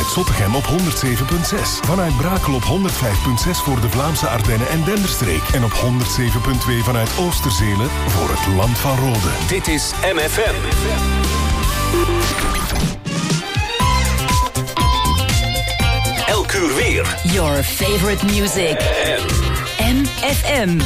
vanuit Zottegem op 107.6. Vanuit Brakel op 105.6 voor de Vlaamse Ardennen en Denderstreek. En op 107.2 vanuit Oosterzelen voor het Land van Rode. Dit is MFM. Elk uur weer. Your favorite music. MFM.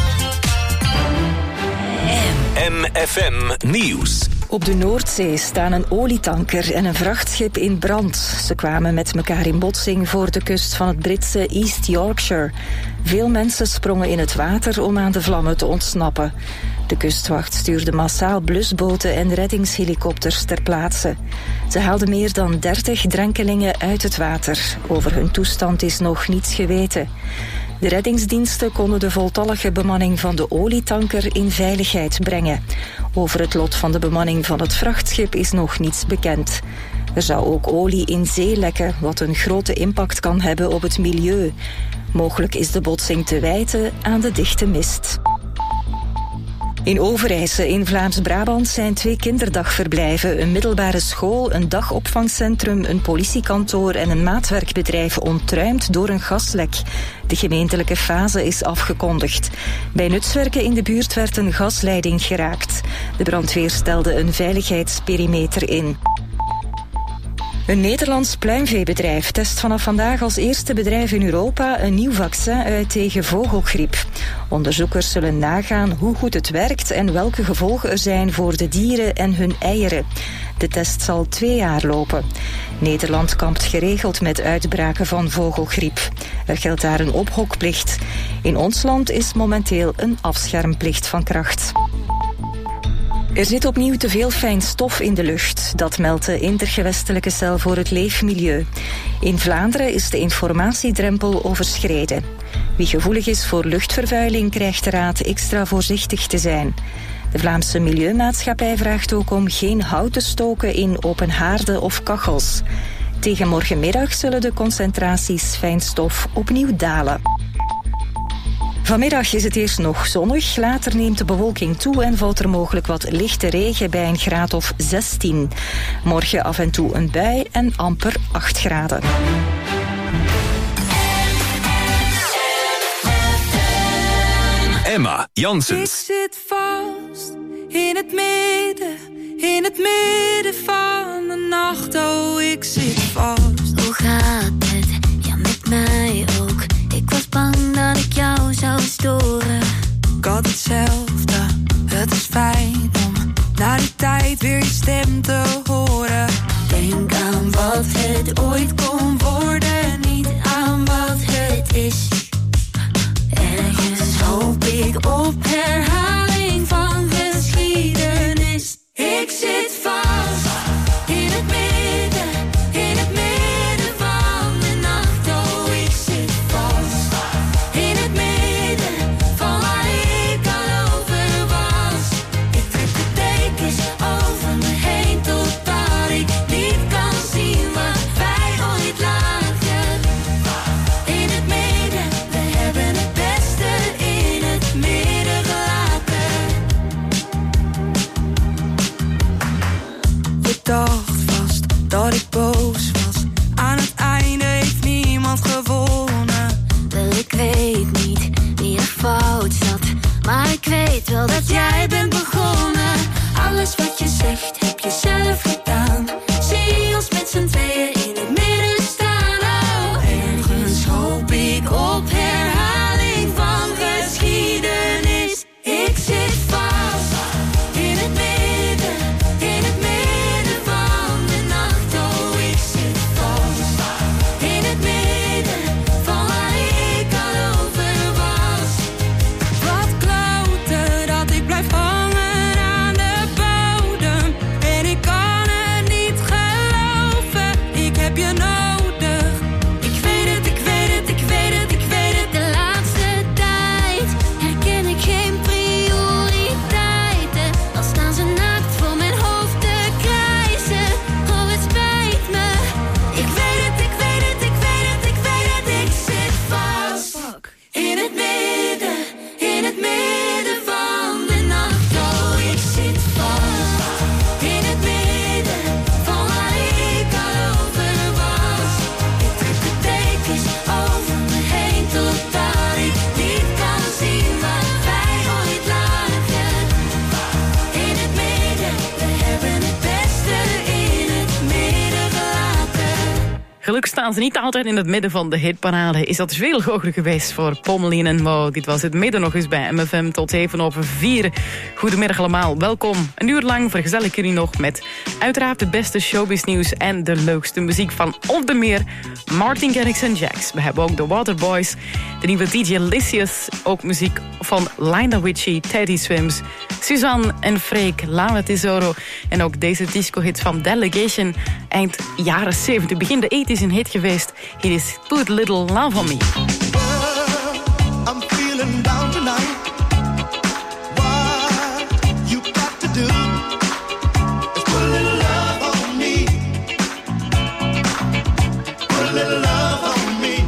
MFM Nieuws. Op de Noordzee staan een olietanker en een vrachtschip in brand. Ze kwamen met elkaar in botsing voor de kust van het Britse East Yorkshire. Veel mensen sprongen in het water om aan de vlammen te ontsnappen. De kustwacht stuurde massaal blusboten en reddingshelikopters ter plaatse. Ze haalden meer dan 30 drenkelingen uit het water. Over hun toestand is nog niets geweten. De reddingsdiensten konden de voltallige bemanning van de olietanker in veiligheid brengen. Over het lot van de bemanning van het vrachtschip is nog niets bekend. Er zou ook olie in zee lekken, wat een grote impact kan hebben op het milieu. Mogelijk is de botsing te wijten aan de dichte mist. In Overijse in Vlaams-Brabant zijn 2 kinderdagverblijven, een middelbare school, een dagopvangcentrum, een politiekantoor en een maatwerkbedrijf ontruimd door een gaslek. De gemeentelijke fase is afgekondigd. Bij nutswerken in de buurt werd een gasleiding geraakt. De brandweer stelde een veiligheidsperimeter in. Een Nederlands pluimveebedrijf test vanaf vandaag als eerste bedrijf in Europa een nieuw vaccin uit tegen vogelgriep. Onderzoekers zullen nagaan hoe goed het werkt en welke gevolgen er zijn voor de dieren en hun eieren. De test zal 2 jaar lopen. Nederland kampt geregeld met uitbraken van vogelgriep. Er geldt daar een ophokplicht. In ons land is momenteel een afschermplicht van kracht. Er zit opnieuw te veel fijn stof in de lucht. Dat meldt de Intergewestelijke Cel voor het Leefmilieu. In Vlaanderen is de informatiedrempel overschreden. Wie gevoelig is voor luchtvervuiling krijgt de raad extra voorzichtig te zijn. De Vlaamse Milieumaatschappij vraagt ook om geen hout te stoken in open haarden of kachels. Tegen morgenmiddag zullen de concentraties fijnstof opnieuw dalen. Vanmiddag is het eerst nog zonnig, later neemt de bewolking toe en valt er mogelijk wat lichte regen bij een graad of 16. Morgen af en toe een bui en amper 8 graden. Emma Janssens. Ik zit vast in het midden van de nacht. Oh, ik zit vast. Hoe gaat het? Ja, met mij ook. Ik was bang dat ik jou zou storen. Ik had hetzelfde, het is fijn om na die tijd weer je stem te horen. Denk aan wat het ooit kon worden, niet aan wat het is. Ergens hoop ik op herhaling van geschiedenis. Ik zit vast in het midden van de nacht. Oh, ik zit vast in het midden van waar ik al over was. Ik trek de dekens over me heen totdat ik niet kan zien waar wij ooit lagen. In het midden, we hebben het beste in het midden gelaten. Je dacht vast dat ik boos was. Aan het einde heeft niemand gewonnen. Wel, ik weet niet wie er fout zat, maar ik weet wel dat jij bent begonnen. Alles wat je zegt heb je zelf gedaan. Zie ons met z'n tweeën in het midden staan. Oh, ergens hoop ik op herhaling van geschiedenis. Ik zit vast in het midden van de nacht. Oh, ik zit vast in het midden van waar ik al over was. Wat kloten dat ik blijf hangen aan de bodem. En ik kan het niet geloven. Gelukkig staan ze niet altijd in het midden van de hitparade. Is dat veel hoger geweest voor Pommelien en Mo. Dit was het midden nog eens bij MFM tot 7:04. Goedemiddag allemaal, welkom. Een uur lang vergezel ik jullie nog met uiteraard de beste showbiznieuws en de leukste muziek van onder meer Martin Garrix en Jax. We hebben ook de Waterboys, de nieuwe DJ Lysius, ook muziek van Lionel Richie, Teddy Swims, Suzanne en Freek, Laura Tesoro en ook deze disco-hit van Delegation eind jaren 70, begin de 80's een hit geweest. Hier is Put Little Love on Me. I'm feeling down tonight. What you got to do is put a little love on me. Put a little love on me.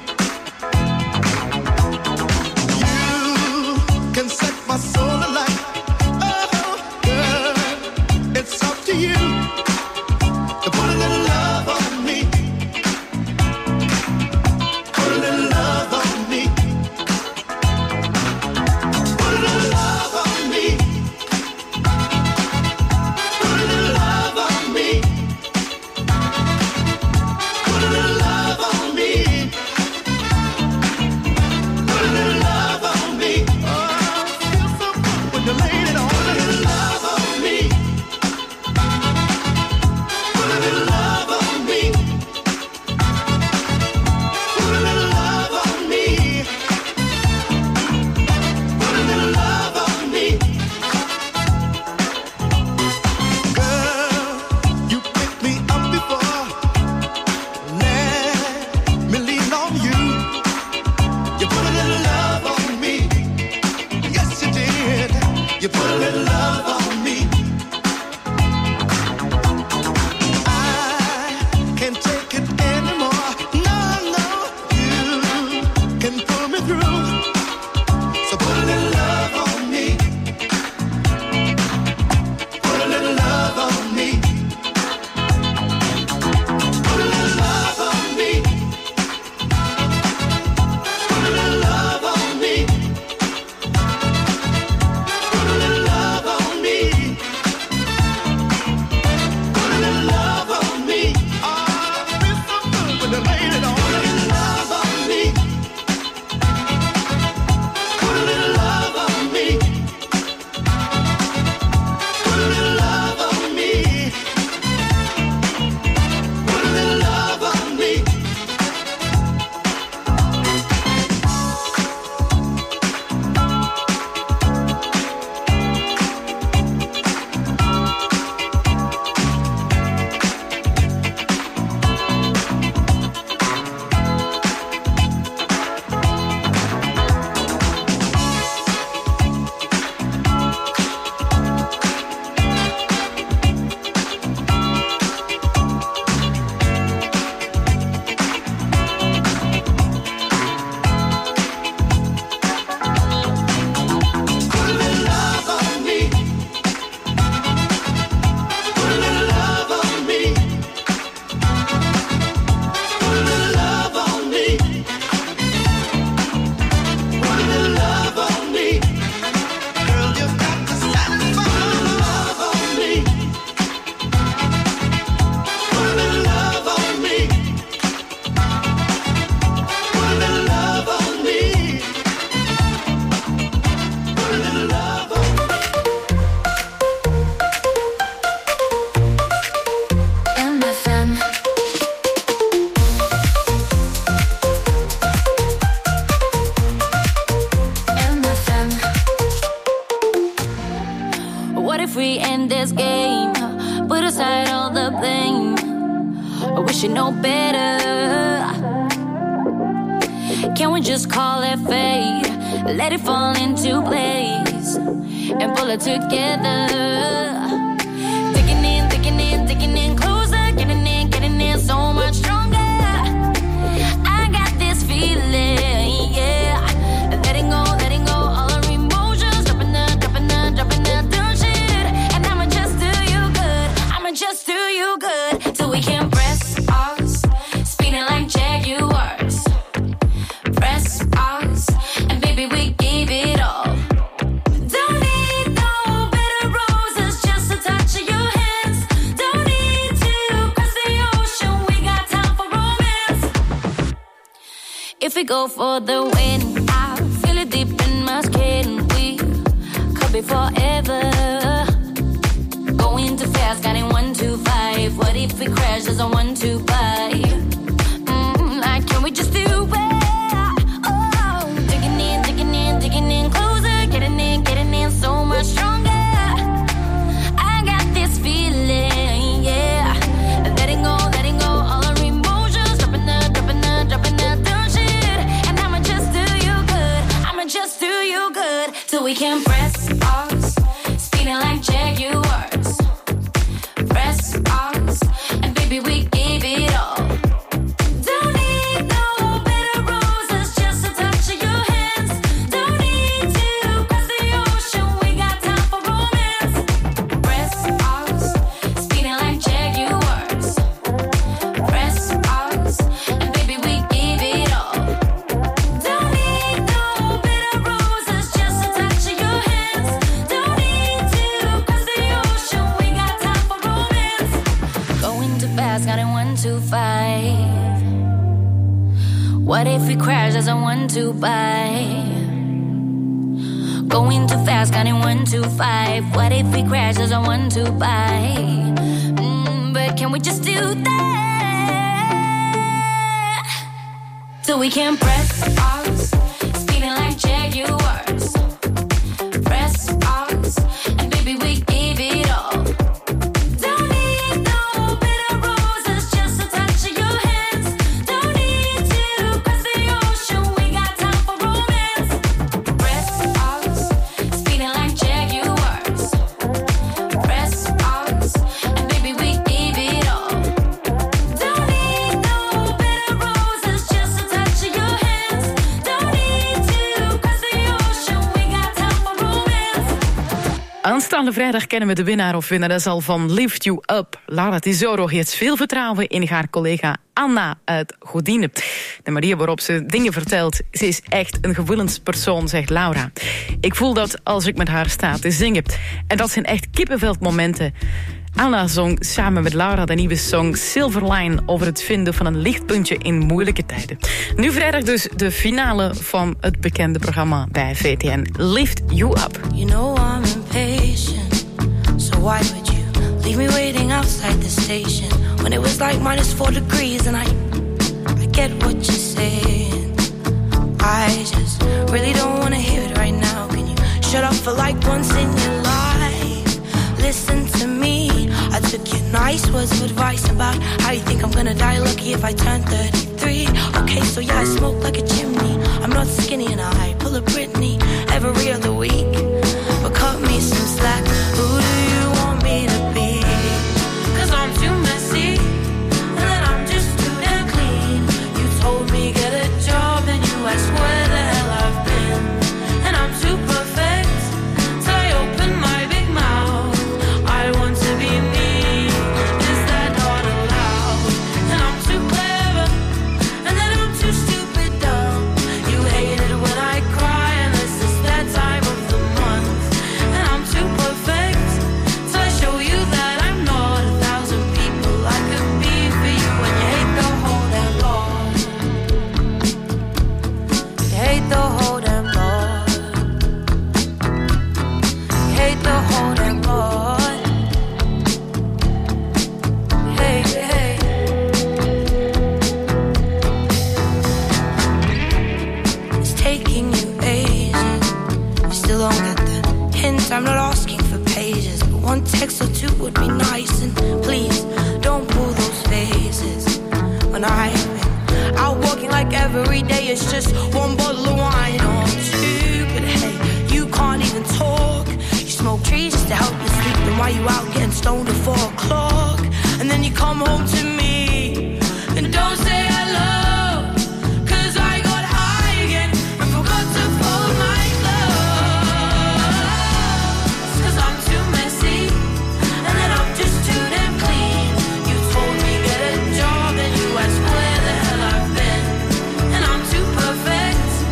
You can set my soul alight. Oh, girl, it's up to you to put a little love on me. Put a little love on me. Put a little love on me. Put a little love on me. Put a little love on me. Put a little love on me. Oh, I feel so good when you lay it on. Put a little love on me. Put a little love on me. Put a little love on me. Put a little love on me. Girl, you picked me up before. Let me lean on you. You put a little love on me. Yes, you did. You put a little love on me. I can't take it anymore. No, no, you can pull me through. So put a little love on me. Put a little love on me. Put a little love on me. Put a little love on me. Put a little love on me. Put a little love on me. Oh, I feel so good when they laid it on. Put a little love on me. Put a little love on me. Put a little love on me. Put a little love on me. Put a little love on me. Put a little love on me. Put a little love on me. Put a little love on me. Girl, you've got to satisfy love on me. Put a little love on me. Put a little love on me. Put a little love on me. MFM. MFM. What if we end this game? Put aside all the blame. I wish you know better. Can we just call it fate? Let it fall into place and pull it together. Digging in closer, getting in so much stronger. I got this feeling, yeah. Letting go all our emotions, dropping the dumb shit. And I'ma just do you good, till we can press us, speeding like Jaguars. Press us, and baby we gave it all. Don't need no bitter roses, just we go for the win? I feel it deep in my skin. We could be forever. Going too fast, got in 1, 2, 5. What if we crash as a 1, 2, 5? Like, can we just do it? Oh, digging in closer, getting in so much stronger. I got this feeling, yeah. Letting go, all our emotions, dropping the dumb shit. And I'ma just do you good, till we can press us, speeding like Jaguars. Press us, and baby we give it all. Don't need no better roses, just a touch of your hands. Don't need to cross the ocean, we got time for romance. Press us, speeding like Jaguars. Press us, and baby we give it all. Don't need no better roses, just a touch of your hands. Don't need to cross the ocean, we got time for romance. Going too fast, got in 1, 2, 5. What if we crash as a 1, 2, 5? Going too fast, got in 1, 2, 5. What if we crash as a 1, 2, 5? But can we just do that? Till we can press us, speeding like Jaguars. Press us, and baby we give it all. Don't need no better roses, just a touch of your hands. Don't need to cross the ocean, we got time for romance. Press us, speeding like Jaguars. Press us, and baby we give it all. Don't need no better roses, just a touch of your hands. Don't need to cross the ocean, we got time for romance. Aanstaande vrijdag kennen we de winnaar of winnares al van Lift You Up. Laura Tesoro heeft veel vertrouwen in haar collega Anna uit Godine. De manier waarop ze dingen vertelt, ze is echt een gevoelenspersoon, zegt Laura. Ik voel dat als ik met haar sta te zingen. En dat zijn echt kippenveldmomenten. Anna zong samen met Laura de nieuwe song Silverline over het vinden van een lichtpuntje in moeilijke tijden. Nu vrijdag dus de finale van het bekende programma bij VTM, Lift You Up. You know I'm impatient, so why would you leave me waiting outside the station when it was like -4 degrees? And I get what you're saying. I just really don't want to hear it right now. Can you shut up for like once in your life? Listen to me. I took your nice words of advice about how you think I'm gonna die lucky if I turn 33. Okay, so yeah, I smoke like a chimney. I'm not skinny and I pull a Britney every other week. But cut me some slack. Who do you want me to be? 'Cause I'm too messy, and then I'm just too damn clean. You told me get a job and you asked where the hell I've been. And I'm too perfect, so I open my big mouth. I want to be me, is that not allowed? And I'm too clever, and then I'm too stupid dumb. You hate it when I cry, and this is that time of the month. And I'm too perfect, so I show you that I'm not 1,000 people I could be for you. And you hate the whole damn lot. You hate the whole damn lot. You hate the whole damn lot. Hey, hey. It's taking you ages. You still don't get the hint. I'm not asking for pages, but one text or two would be nice. And please don't pull those faces when I've been out walking like every day. It's just one bottle of wine or two. But hey, you can't even talk. You smoke trees just to help you sleep. And why you out getting stoned at 4 o'clock? And then you come home to me and don't say hello. 'Cause I got high again and forgot to fold my clothes. 'Cause I'm too messy, and then I'm just too damn clean. You told me get a job and you asked where the hell I've been. And I'm too perfect,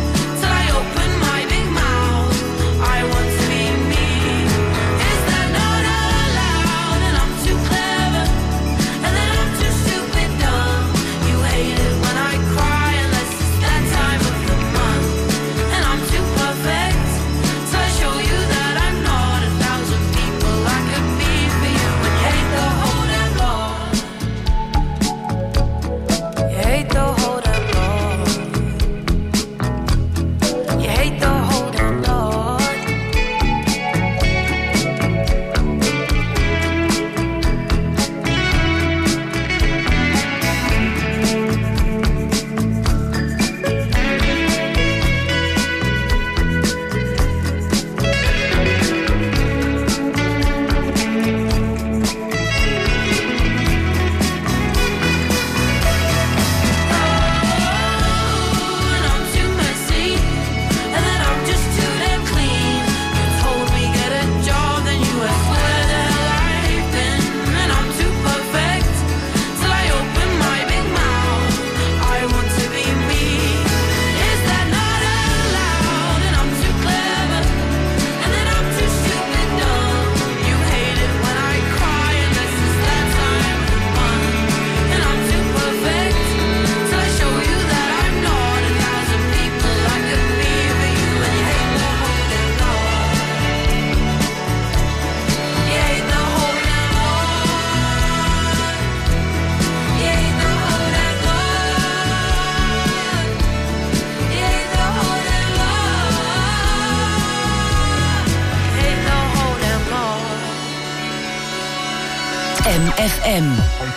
MFM.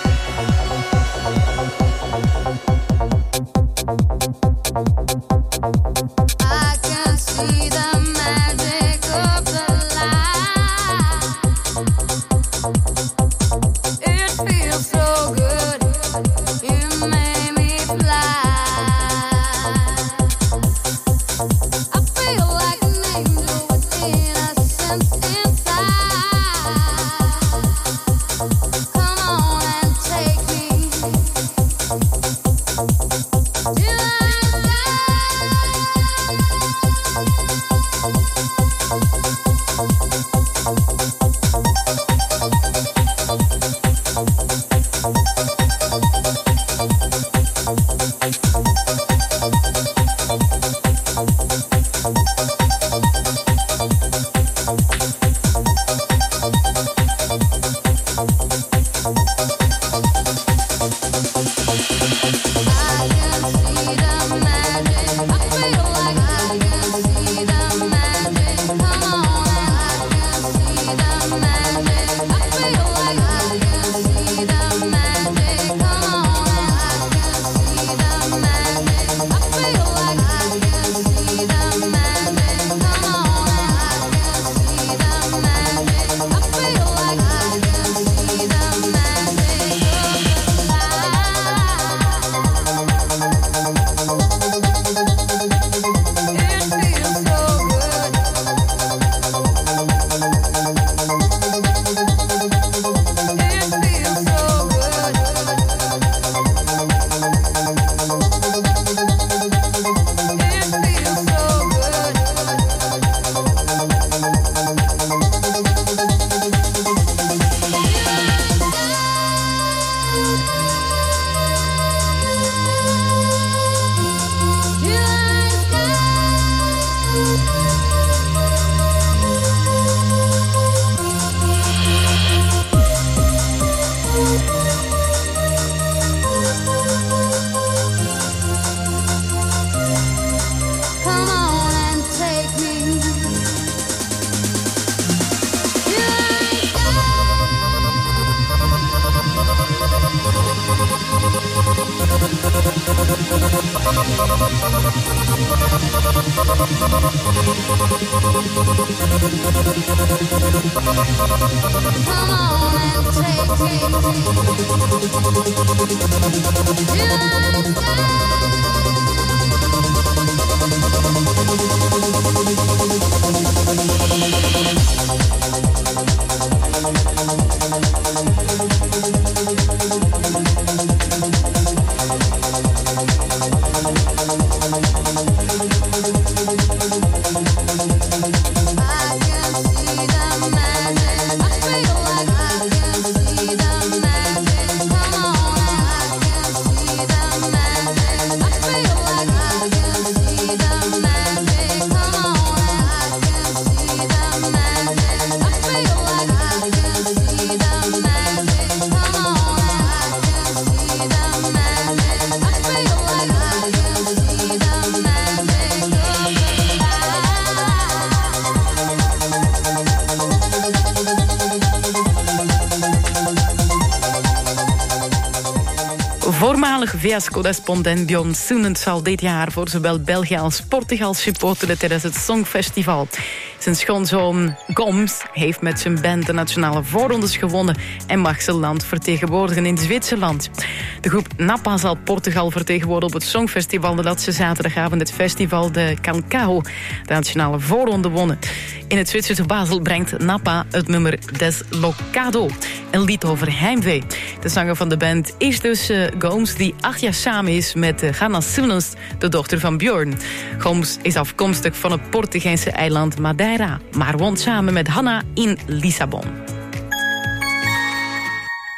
Voormalig VS-correspondent Björn Soenens zal dit jaar voor zowel België als Portugal supporteren tijdens het Songfestival. Zijn schoonzoon Goms heeft met zijn band de nationale voorrondes gewonnen en mag zijn land vertegenwoordigen in Zwitserland. De groep Napa zal Portugal vertegenwoordigen op het Songfestival dat ze zaterdagavond het festival de Cancao, de nationale voorronde, wonnen. In het Zwitserse Basel brengt Napa het nummer Deslocado, een lied over heimwee. De zanger van de band is dus Gomes, die 8 jaar samen is met Hanna Soenens, de dochter van Björn. Gomes is afkomstig van het Portugese eiland Madeira, maar woont samen met Hanna in Lissabon.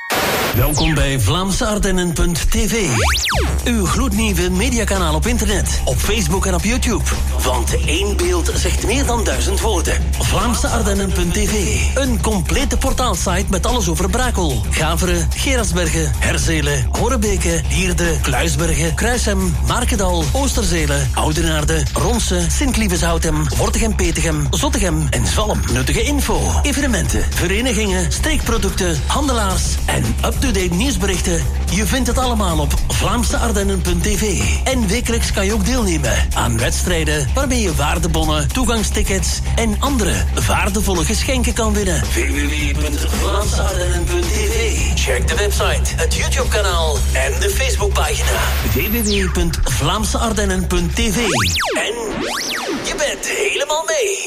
Welkom bij VlaamseArdennen.tv. Uw gloednieuwe mediakanaal op internet, op Facebook en op YouTube. Want één beeld zegt meer dan 1000 woorden. VlaamseArdennen.tv. Een complete portaalsite met alles over Brakel, Gaveren, Gerardsbergen, Herzelen, Horebeke, Hierde, Kluisbergen, Kruishem, Markendal, Oosterzelen, Oudenaarde, Ronse, Sint-Lieveshoutem, Wortegem-Petegem, Zottegem en Zalm. Nuttige info, evenementen, verenigingen, streekproducten, handelaars en up-to-date nieuwsberichten. Je vindt het allemaal op VlaamseArdennen.tv. En wekelijks kan je ook deelnemen aan wedstrijden waarmee je waardebonnen, toegangstickets en andere waardevolle geschenken kan winnen. www.VlaamseArdennen.tv. Check de website, het YouTube-kanaal en de Facebookpagina. www.VlaamseArdennen.tv. En je bent helemaal mee.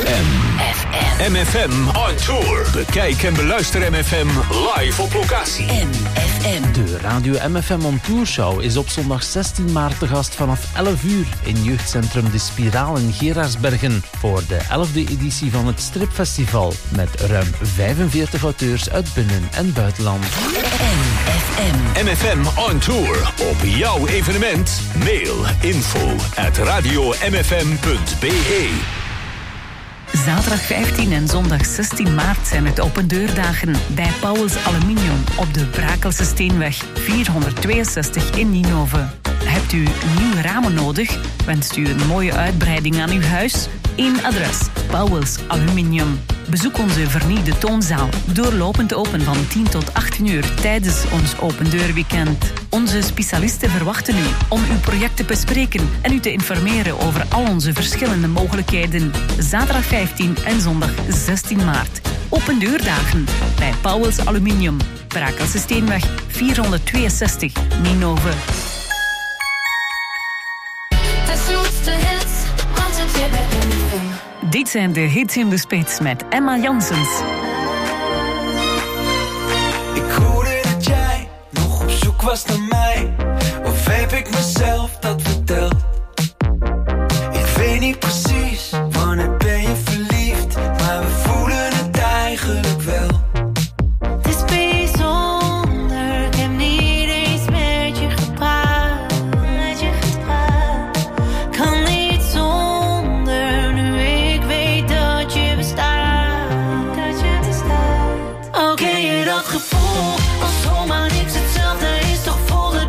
MFM on tour. Bekijk en beluister MFM live op locatie. MFM. De Radio MFM On Tour Show is op zondag 16 maart te gast vanaf 11 uur in jeugdcentrum De Spiraal in Gerardsbergen voor de 11e editie van het Stripfestival met ruim 45 auteurs uit binnen- en buitenland. MFM on tour. Op jouw evenement. Mail info@radiomfm.be. Zaterdag 15 en zondag 16 maart zijn het opendeurdagen bij Pauwels Aluminium op de Brakelse Steenweg 462 in Ninove. Hebt u nieuwe ramen nodig? Wenst u een mooie uitbreiding aan uw huis? Eén adres, Pauwels Aluminium. Bezoek onze vernieuwde toonzaal, doorlopend open van 10 tot 18 uur tijdens ons opendeurweekend. Onze specialisten verwachten u om uw project te bespreken en u te informeren over al onze verschillende mogelijkheden. Zaterdag 15 en zondag 16 maart. Opendeurdagen bij Pauwels Aluminium, Brakelse Steenweg 462, Ninove. Dit zijn de hits in de spits met Emma Janssens. Ik hoorde dat jij nog op zoek was naar mij. Of heb ik mezelf dat verteld? Ik weet niet precies wanneer ben je verliefd, maar we voelen het eigenlijk wel. Het is bijzonder, ik heb niet eens met je gepraat. Kan niet zonder, nu ik weet dat je bestaat. Oh, ken je dat gevoel? Als zomaar niks hetzelfde is, toch voelde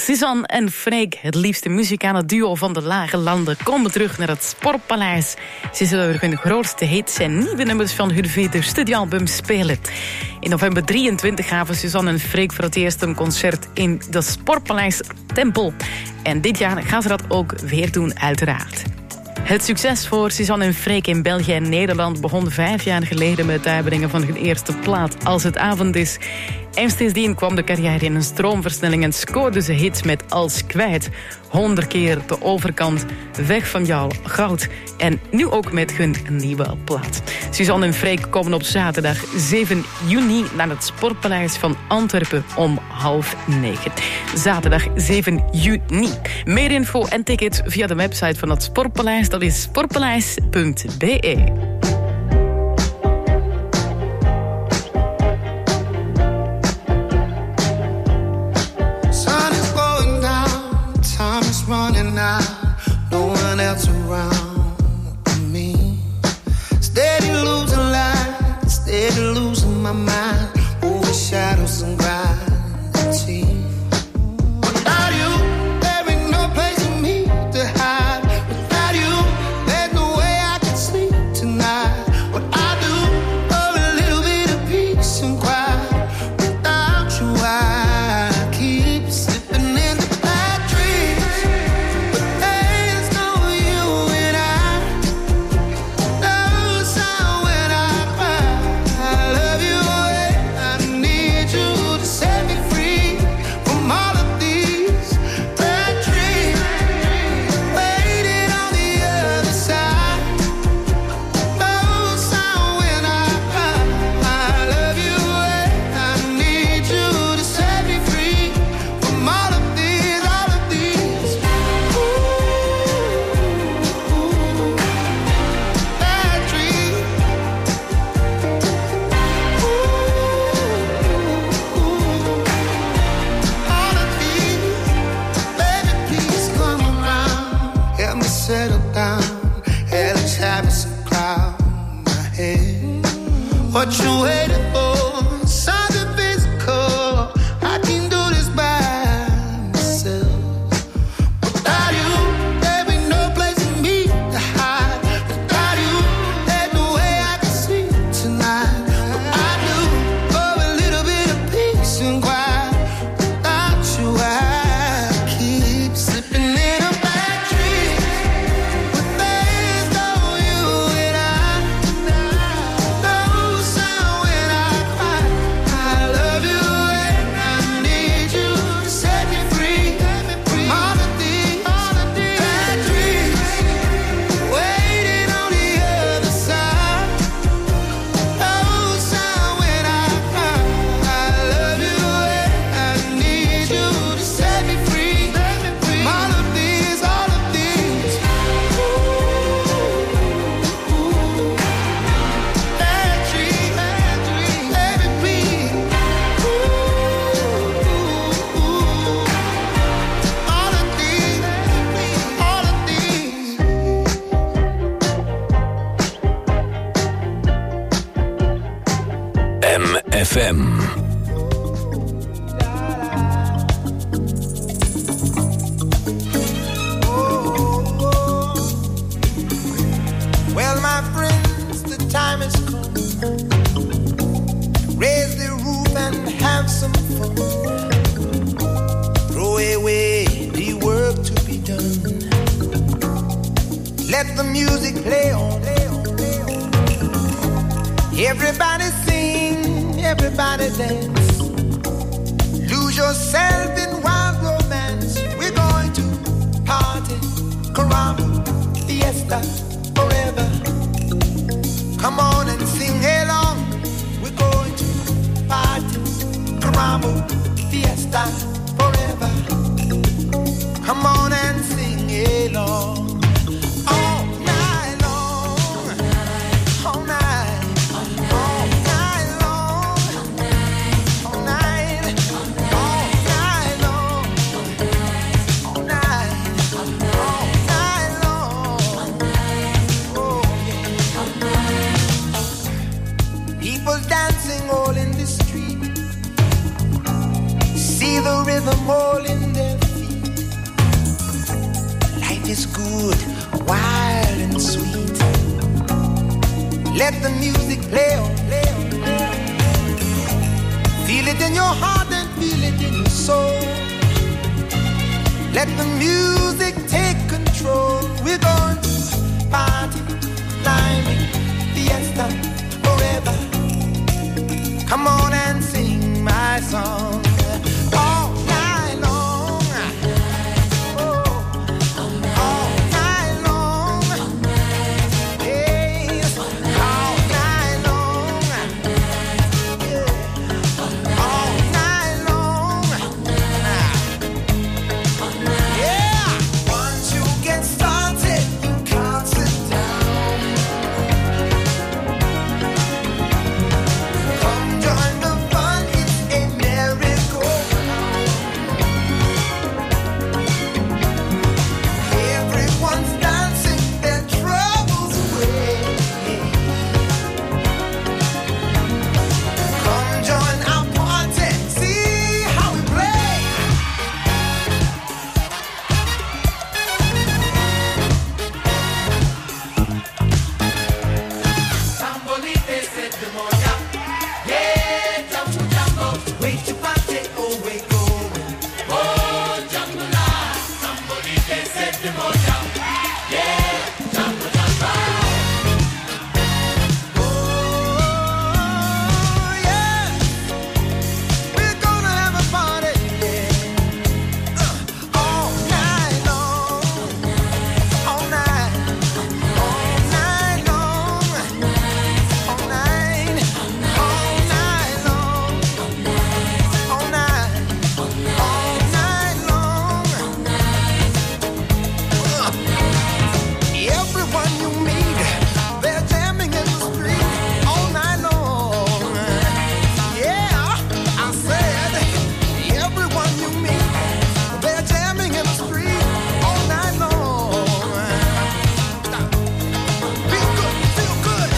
Suzanne en Freek, het liefste muzikale duo van de Lage Landen, komen terug naar het Sportpaleis. Ze zullen hun grootste hits en nieuwe nummers van hun vierde studioalbum spelen. In november 23 gaven Suzanne en Freek voor het eerst een concert in de Sportpaleis Tempel. En dit jaar gaan ze dat ook weer doen, uiteraard. Het succes voor Suzanne en Freek in België en Nederland begon 5 jaar geleden met het uitbrengen van hun eerste plaat Als het avond is. En sindsdien kwam de carrière in een stroomversnelling en scoorde ze hits met Als kwijt, 100 keer de overkant, Weg van jou, Goud en nu ook met hun nieuwe plaat. Suzanne en Freek komen op zaterdag 7 juni naar het Sportpaleis van Antwerpen om 8:30. Zaterdag 7 juni. Meer info en tickets via de website van het Sportpaleis, dat is sportpaleis.be. Running out, no one else around me. Steady losing light, steady losing my mind. Over shadows and gravity. Without you, there ain't no place for me to hide. Without you, there's no way I can sleep tonight. What I do, oh, a little bit of peace and quiet. Without you, I keep slipping in the bad dreams. What you waiting for? Something physical. I can do this by myself. Without you, there ain't no place for me to hide. Without you, there's no way I can sleep tonight. What I do, oh, a little bit of peace and quiet. Without you, I keep slipping in a bad dream. But there's no you and I. FM. Well, my friends, the time has come. Raise the roof and have some fun. Throw away the work to be done. Let the music play on. Everybody sing, everybody dance. Lose yourself in wild romance. We're going to party, caramba, fiesta, forever. Come on and sing along. We're going to party, caramba, fiesta, forever. Come on and sing along. Dancing all in the street. See the river Let the music play on. Feel it in your heart and feel it in your soul. Let the music take control. We're going to party, climbing, fiesta, forever. Come on and sing my song all night long. Oh, all night long. Yes, all night long. Yeah, all night long. Yeah, once you get started, you can't sit down. Come join the fun, it's a merry-go-round. Everyone's dancing their troubles away. Come join our party, see how we play. Tambolite set the moya. Yeah, jambo jambo. Wait to party, oh wait going. Oh, jambo la. Tambolite set the moya. Yeah, jambo jambo. Oh, yeah. We're gonna have a party, yeah. All night long. All night. All night long. All night. All night long. All night. All night long. Everyone you meet, they're jamming in the street all night long. Yeah, I said, everyone you meet, they're jamming in the street all night long. Feel good, feel good.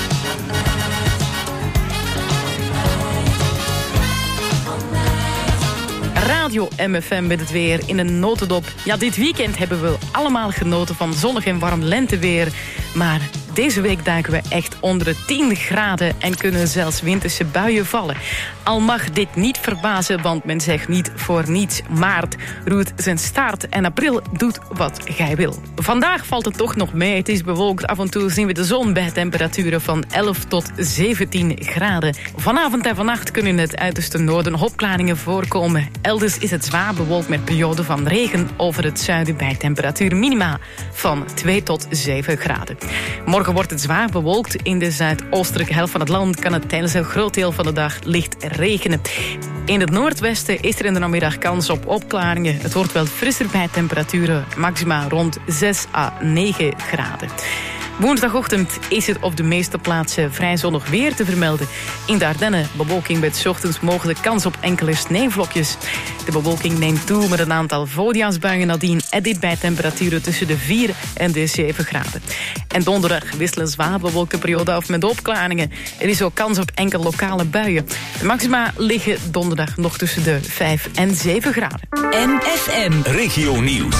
Radio MFM met het weer in een notendop. Ja, dit weekend hebben we allemaal genoten van zonnig en warm lenteweer. Maar deze week duiken we echt onder de 10 graden en kunnen zelfs winterse buien vallen. Al mag dit niet verbazen, want men zegt niet voor niets. Maart roert zijn staart en april doet wat gij wil. Vandaag valt het toch nog mee. Het is bewolkt. Af en toe zien we de zon bij temperaturen van 11 tot 17 graden. Vanavond en vannacht kunnen in het uiterste noorden opklaringen voorkomen. Elders is het zwaar bewolkt met perioden van regen over het zuiden bij temperaturen minima van 2 tot 7 graden. Morgen wordt het zwaar bewolkt. In de zuidoostelijke helft van het land kan het tijdens een groot deel van de dag licht regenen. In het noordwesten is er in de namiddag kans op opklaringen. Het wordt wel frisser bij temperaturen, maxima rond 6 à 9 graden. Woensdagochtend is het op de meeste plaatsen vrij zonnig weer te vermelden. In de Ardennen bewolking met 's ochtends mogelijk kans op enkele sneeuwvlokjes. De bewolking neemt toe met een aantal voorjaarsbuien nadien en dit bij temperaturen tussen de 4 en de 7 graden. En donderdag wisselen zwaar bewolkte periode af met opklaringen. Er is ook kans op enkele lokale buien. De maxima liggen donderdag nog tussen de 5 en 7 graden. MFM Regio Nieuws.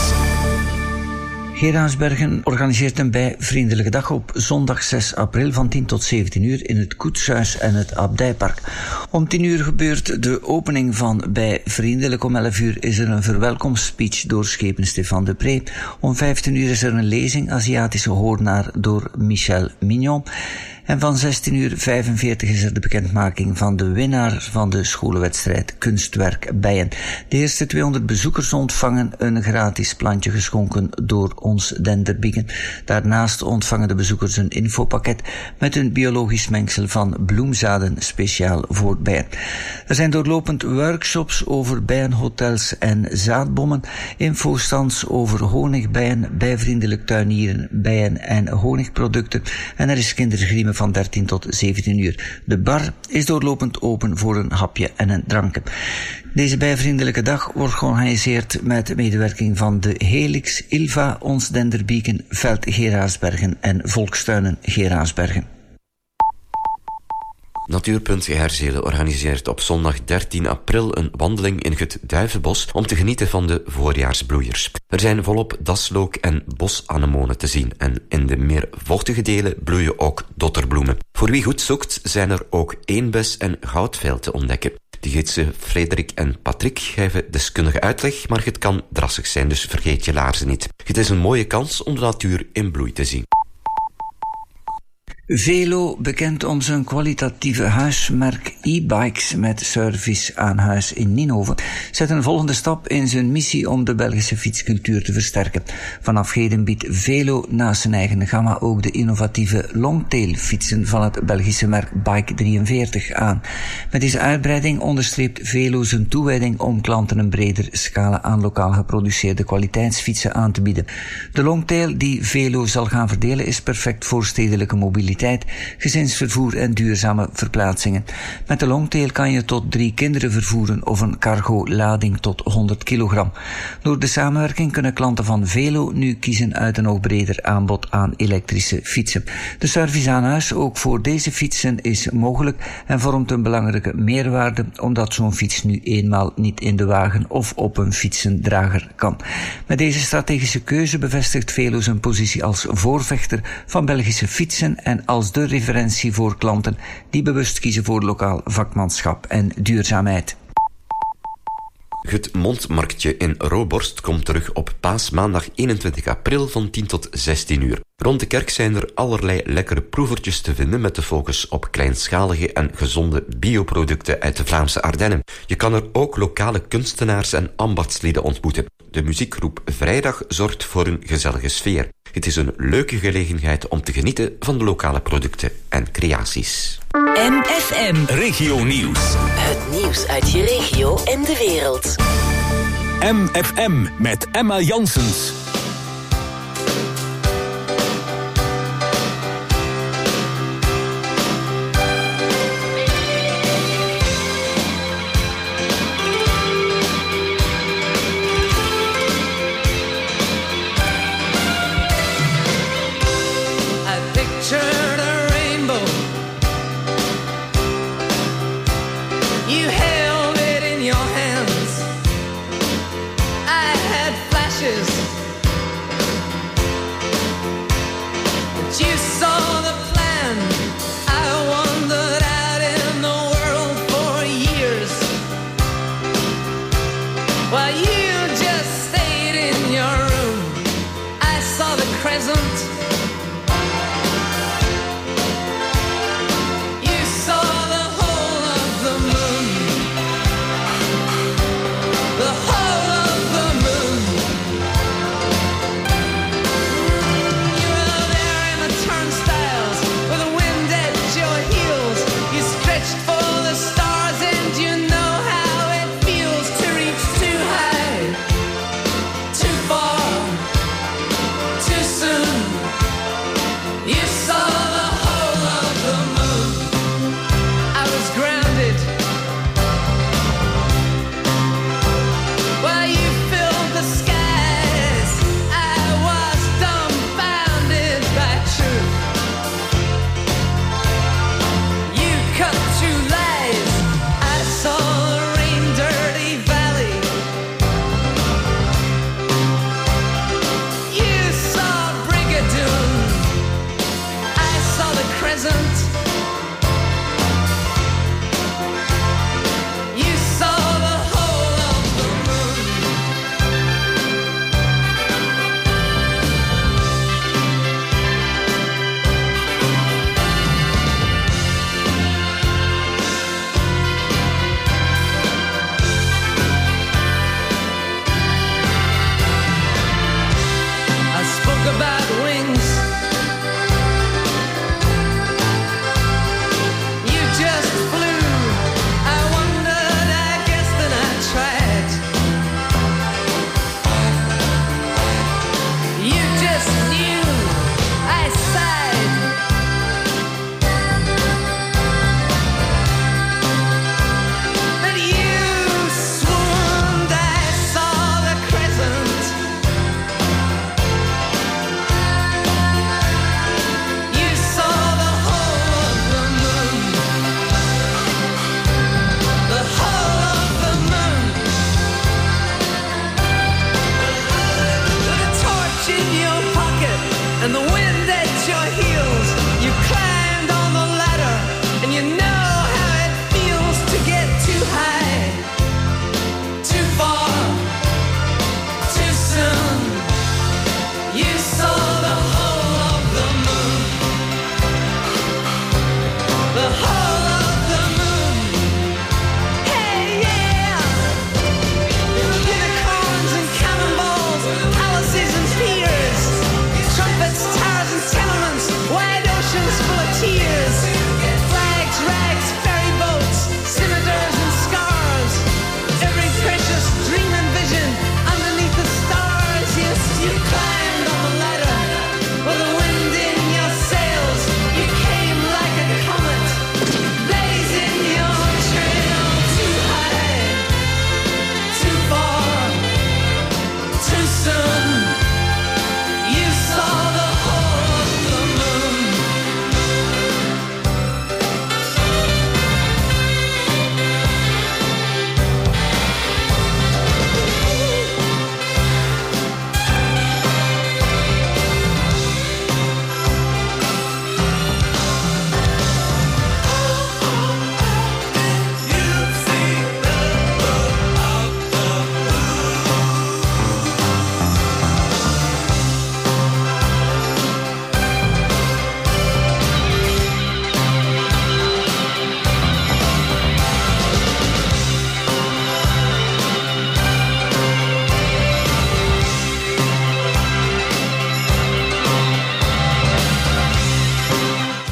Geraardsbergen organiseert een bijvriendelijke dag op zondag 6 april van 10 tot 17 uur in het Koetshuis en het Abdijpark. Om 10 uur gebeurt de opening van bijvriendelijk. Om 11 uur is er een verwelkomstspeech door schepen Stefan de Pre. Om 15 uur is er een lezing Aziatische hoornaar door Michel Mignon. En van 16:45 is er de bekendmaking van de winnaar van de scholenwedstrijd Kunstwerk Bijen. De eerste 200 bezoekers ontvangen een gratis plantje geschonken door ons Denderbieken. Daarnaast ontvangen de bezoekers een infopakket met een biologisch mengsel van bloemzaden speciaal voor bijen. Er zijn doorlopend workshops over bijenhotels en zaadbommen, infostands over honigbijen, bijvriendelijk tuinieren, bijen en honigproducten en er is kindergriemen van 13 tot 17 uur. De bar is doorlopend open voor een hapje en een drankje. Deze bijvriendelijke dag wordt georganiseerd met medewerking van de Helix, Ilva, Ons Denderbieken, Veld Geraardsbergen en Volkstuinen Geraardsbergen. Natuurpunt Herzelen organiseert op zondag 13 april een wandeling in het Duivenbos om te genieten van de voorjaarsbloeiers. Er zijn volop daslook en bosanemonen te zien en in de meer vochtige delen bloeien ook dotterbloemen. Voor wie goed zoekt zijn er ook eenbes en goudveil te ontdekken. De gidsen Frederik en Patrick geven deskundige uitleg, maar het kan drassig zijn, dus vergeet je laarzen niet. Het is een mooie kans om de natuur in bloei te zien. Velo, bekend om zijn kwalitatieve huismerk e-bikes met service aan huis in Ninove, zet een volgende stap in zijn missie om de Belgische fietscultuur te versterken. Vanaf heden biedt Velo naast zijn eigen gamma ook de innovatieve longtail fietsen van het Belgische merk Bike 43 aan. Met deze uitbreiding onderstreept Velo zijn toewijding om klanten een breder scala aan lokaal geproduceerde kwaliteitsfietsen aan te bieden. De longtail die Velo zal gaan verdelen is perfect voor stedelijke mobiliteit, gezinsvervoer en duurzame verplaatsingen. Met de longtail kan je tot 3 kinderen vervoeren of een cargo-lading tot 100 kilogram. Door de samenwerking kunnen klanten van Velo nu kiezen uit een nog breder aanbod aan elektrische fietsen. De service aan huis ook voor deze fietsen is mogelijk en vormt een belangrijke meerwaarde, omdat zo'n fiets nu eenmaal niet in de wagen of op een fietsendrager kan. Met deze strategische keuze bevestigt Velo zijn positie als voorvechter van Belgische fietsen en als de referentie voor klanten die bewust kiezen voor lokaal vakmanschap en duurzaamheid. Het mondmarktje in Rooborst komt terug op paasmaandag 21 april van 10 tot 16 uur. Rond de kerk zijn er allerlei lekkere proevertjes te vinden met de focus op kleinschalige en gezonde bioproducten uit de Vlaamse Ardennen. Je kan er ook lokale kunstenaars en ambachtslieden ontmoeten. De muziekgroep Vrijdag zorgt voor een gezellige sfeer. Het is een leuke gelegenheid om te genieten van de lokale producten en creaties. MFM Regio Nieuws. Het nieuws uit je regio en de wereld. MFM met Emma Janssens.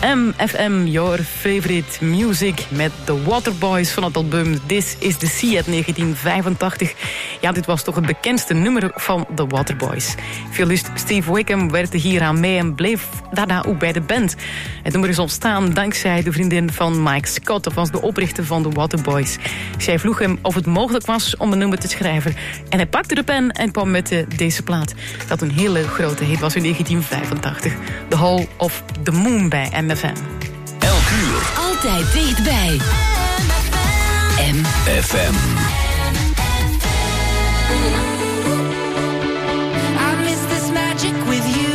MFM, your favorite music, met The Waterboys van het album This Is The Sea uit 1985. Ja, dit was toch het bekendste nummer van The Waterboys. Violist Steve Wickham werkte hieraan mee en bleef daarna ook bij de band. Het nummer is ontstaan dankzij de vriendin van Mike Scott, dat was de oprichter van The Waterboys. Zij vroeg hem of het mogelijk was om een nummer te schrijven. En hij pakte de pen en kwam met deze plaat, dat een hele grote hit was in 1985. The Hall of the Moon bij MFM. Elk uur. Altijd dichtbij. MFM. I miss this magic with you.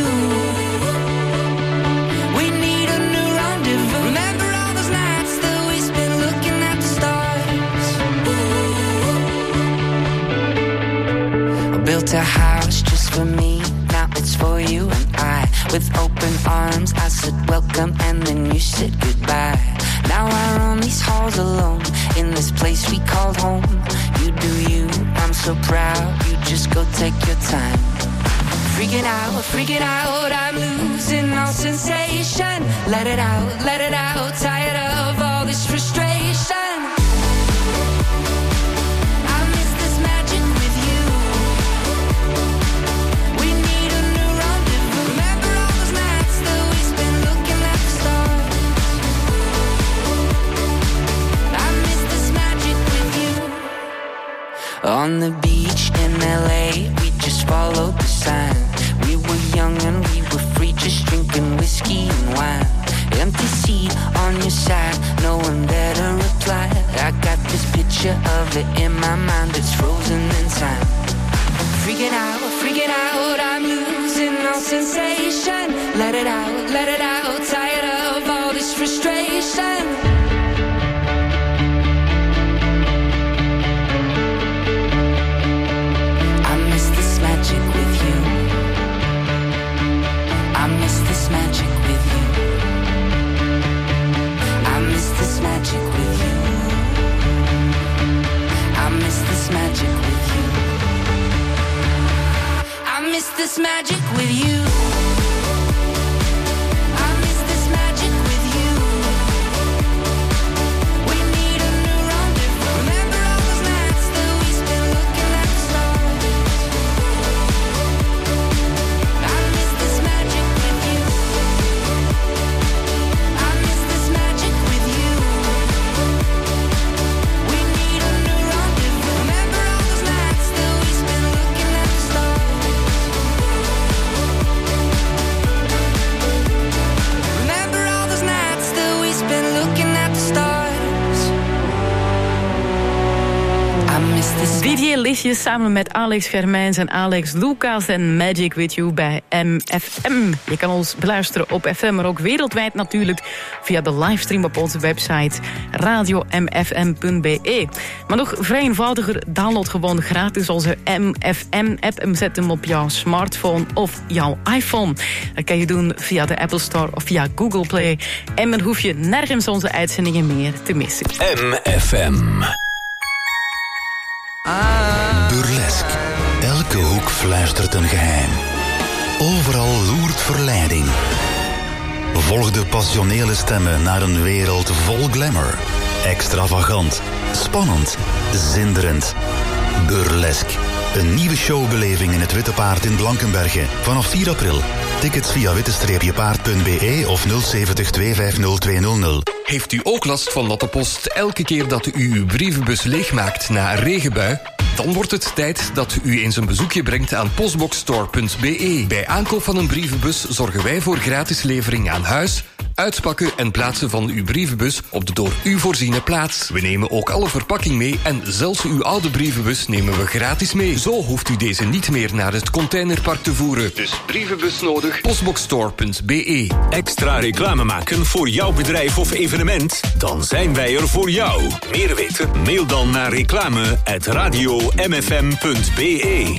We need a new rendezvous. Remember all those nights that we spent looking at the stars. I built a house just for me. Now it's for you and I. With open arms I said welcome and then you said goodbye. Now I roam these halls alone in this place we called home. You do you, I'm so proud. You just go take your time. Freaking out, I'm losing all sensation. Let it out, tired of all this frustration. I miss this magic with you. We need a new rendezvous. Remember all those nights that we spent looking at the stars. I miss this magic with you. On the beach in LA, we just followed the sign. We were young and we were free, just drinking whiskey and wine. Empty seat on your side, no one better reply. I got this picture of it in my mind, it's frozen in time. Freaking out, I'm losing all sensation. Let it out, tired of all this frustration. I miss this magic with you. I miss this magic with you. I miss this magic with you. I miss this magic with you. I miss this magic with you. I miss this magic with you. We need a new rendezvous. Remember all those nights that we spent looking at the stars. I miss this magic with you. I miss this magic with you. We need a new rendezvous. Remember all those nights that we spent looking at the stars. Remember all those nights that we spent looking at the stars. I miss this. Didier Lichtjes samen met Alex Germijns en Alex Lucas en Magic With You bij MFM. Je kan ons beluisteren op FM, maar ook wereldwijd natuurlijk via de livestream op onze website radiomfm.be. Maar nog vrij eenvoudiger, download gewoon gratis onze MFM-app en zet hem op jouw smartphone of jouw iPhone. Dat kan je doen via de Apple Store of via Google Play. En dan hoef je nergens onze uitzendingen meer te missen. MFM. Burlesk. Elke hoek fluistert een geheim. Overal loert verleiding. Volg de passionele stemmen naar een wereld vol glamour. Extravagant, spannend, zinderend. Burlesk. Een nieuwe showbeleving in het Witte Paard in Blankenberge. Vanaf 4 april. Tickets via witte-paard.be of 070 250 200. Heeft u ook last van dat de post elke keer dat u uw brievenbus leegmaakt na een regenbui? Dan wordt het tijd dat u eens een bezoekje brengt aan postboxstore.be. Bij aankoop van een brievenbus zorgen wij voor gratis levering aan huis, uitpakken en plaatsen van uw brievenbus op de door u voorziene plaats. We nemen ook alle verpakking mee en zelfs uw oude brievenbus nemen we gratis mee. Zo hoeft u deze niet meer naar het containerpark te voeren. Dus brievenbus nodig, postboxstore.be. Extra reclame maken voor jouw bedrijf of evenement? Dan zijn wij er voor jou. Meer weten? Mail dan naar reclame@radiomfm.be.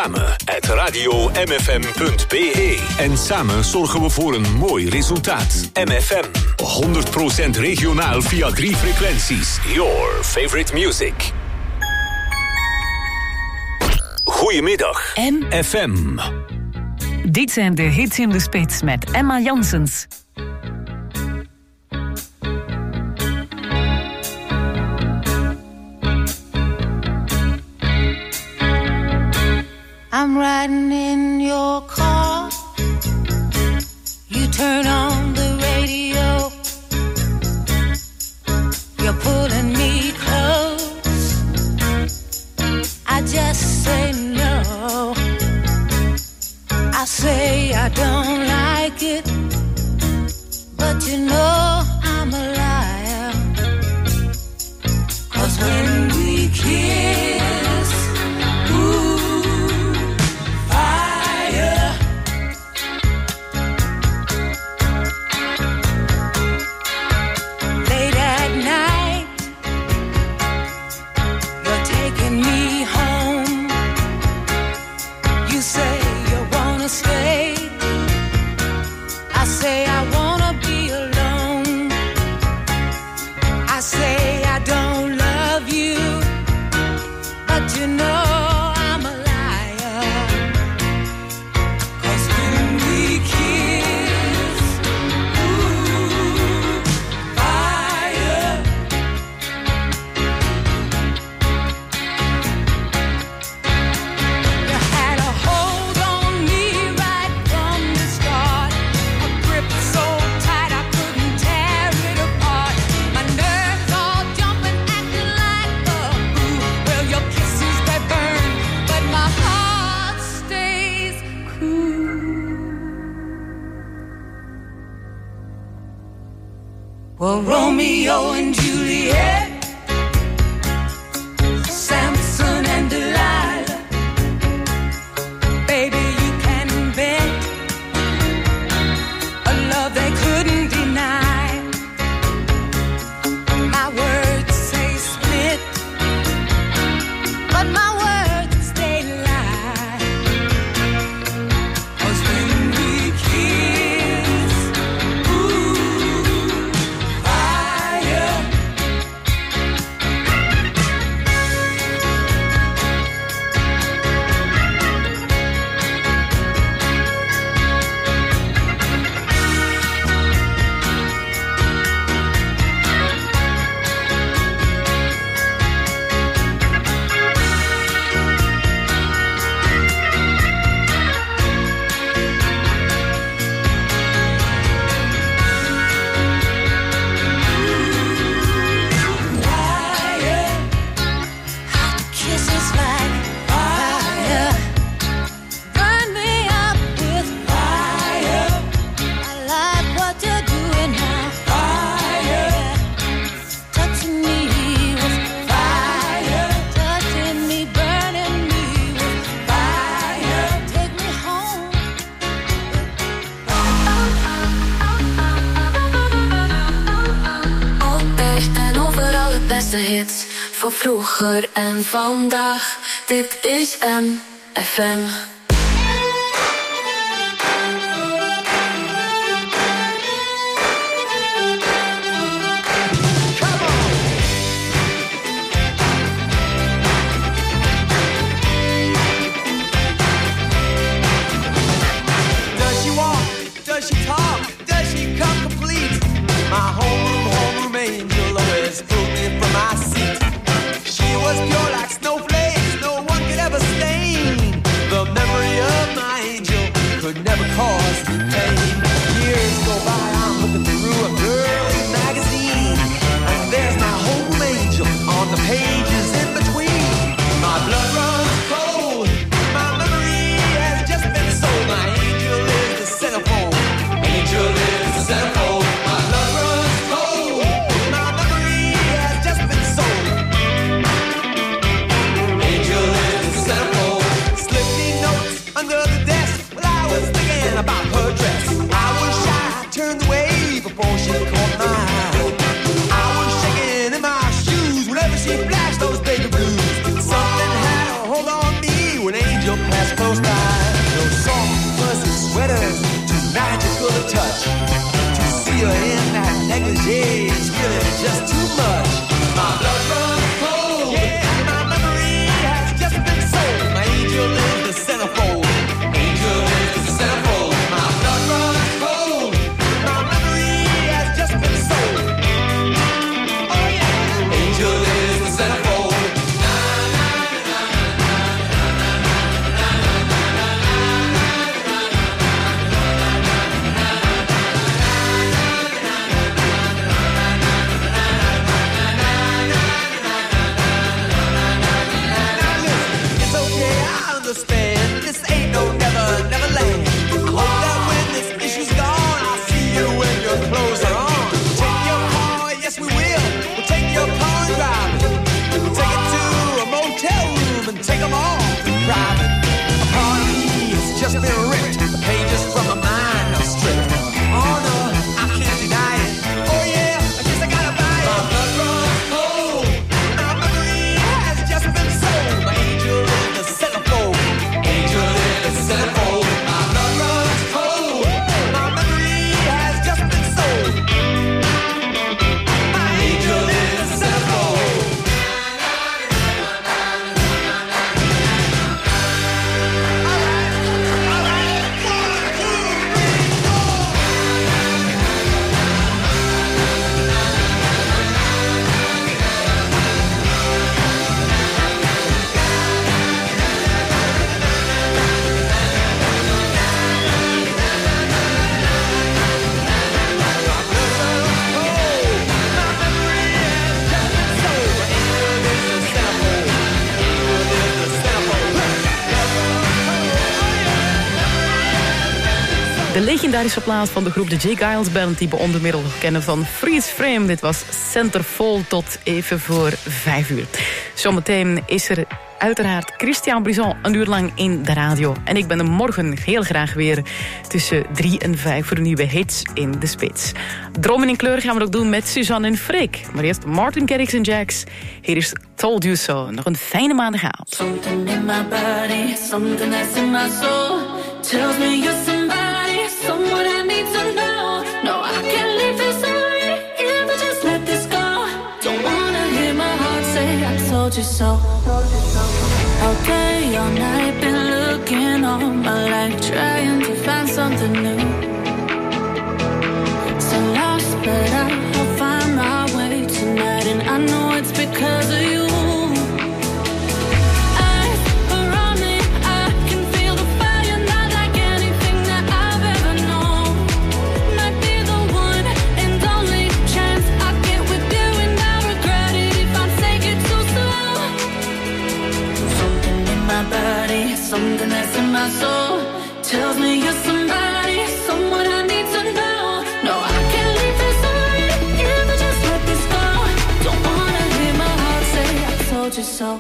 Reclame@radiomfm.be. En samen zorgen we voor een mooi resultaat. MFM. 100% regionaal via 3 frequenties. Your favorite music. Goedemiddag. MFM. Dit zijn de hits in de spits met Emma Janssens. I'm riding in your car. You turn on the radio. You're pulling me close. I just say no. I say I don't like it, but you know I'm a liar. 'Cause when we kiss, ooh, fire. Late at night, you're taking me home. You say you wanna stay. I say I wanna be alone. I say I don't love you, but you know I'm a liar. 'Cause when we kiss, ooh, fire. You had a hold on me right from the start, a grip so tight I couldn't tear it apart. My nerves all jumping, acting like a fool. Well, your kisses they burn, but my heart stays cool. Well, Romeo and Juliet, Samson and Delilah, baby, you can bet a love they couldn't deny. My words say split, but my words they lie. 'Cause when we kiss, ooh, fire. Fire. Hot kisses like fire. Burn me up with fire. I like what you're doing now. Fire. Touching me with fire. Touching me, burning me with fire. Take me home. Altijd en overal het beste hits. Voor vroeger en vandaag. Dit is MFM. Does she walk? Does she talk? Does she come complete? My homeroom angel always pulled me from my seat. She was pure like snowflakes, no one could ever stain. The memory of my angel could never cause me pain. Years go by, I'm looking through a girly magazine, and there's my home angel on the pages in between. My blood runs cold, my memory has just been sold. My angel is the centerfold, angel is the centerfold. My blood runs cold, my memory has just been sold. Angel is the centerfold. Slip me notes under the desk while I was thinking about her dress. I was shy, turned away before she caught my eye. I was shaking in my shoes whenever she flashed those baby blues. Something had a hold on me when Angel passed close by. Those soft fuzzy sweaters, too magical to touch. To see her in that negligee is really just too much. My blood runs cold, yeah, my memory has just been sold. My angel is the centerfold, angel is the centerfold. My blood runs cold, my memory has just been sold. Oh yeah, angel is the centerfold. Na, na, na, na, na, na, na, na, na. legendarische plaat van de groep de J. Giles Band, die we onder meer kennen van Freeze Frame. Dit was Centerfold tot even voor 5 uur. Zometeen is er uiteraard Christian Brison een uur lang in de radio. En ik ben er morgen heel graag weer tussen 3 en 5 voor nieuwe hits in de spits. Dromen in kleur gaan we ook doen met Suzanne en Freek. Maar eerst Martin Garrix en Jax. Hier is Told You So. Nog een fijne maandagavond. Something in my body, something that's in my soul, tells me you're somebody, someone I need to know. No, I can't leave this already, if I just let this go. Don't wanna hear my heart say I told you so. All day, all night, been looking all my life, trying to find something new. So lost, but I'll find my way tonight, and I know it's because of you. Something that's in my soul tells me you're somebody, someone I need to know. No, I can't leave this already, if I just let this go. Don't wanna hear my heart say I told you so.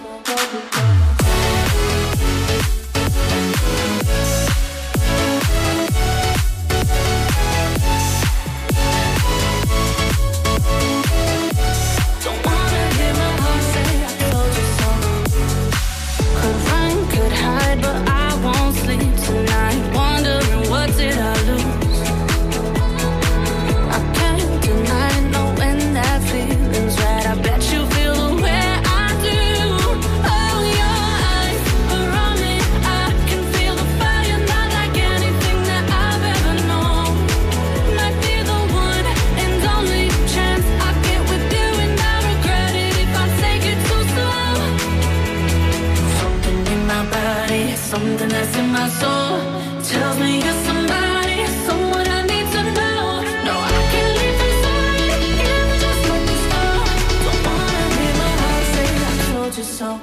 Something that's in my soul tells me you're somebody, someone I need to know. No, I can't leave this already, if I just let this go. Don't wanna hear my heart say I told you so.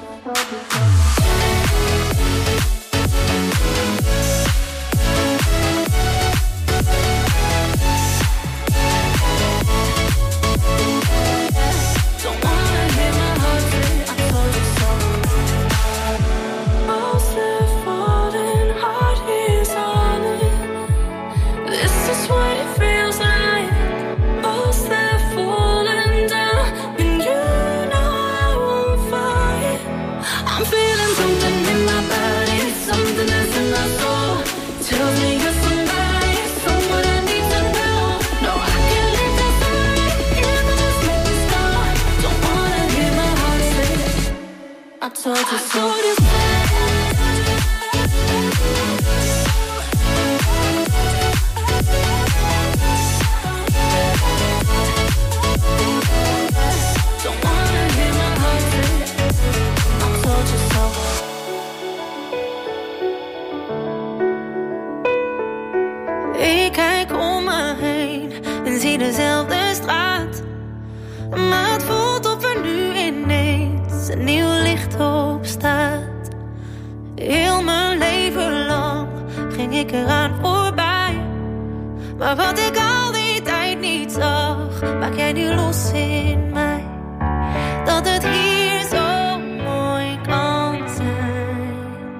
Ik kijk om me heen en zie dezelfde straat. Maar het voelt of er nu ineens een nieuw licht op staat. Heel mijn leven lang ging ik eraan voorbij. Maar wat ik al die tijd niet zag, maak jij nu los in mij. Dat het hier zo mooi kan zijn.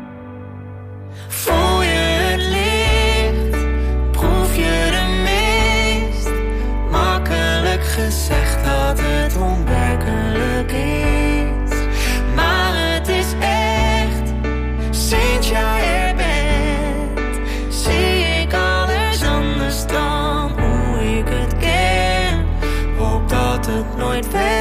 Voel je het licht, proef je de mist. Makkelijk gezegd dat het onwerkelijk is. Maar het is echt, sinds jij er bent, zie ik alles anders dan hoe ik het ken. Hoop dat het nooit weg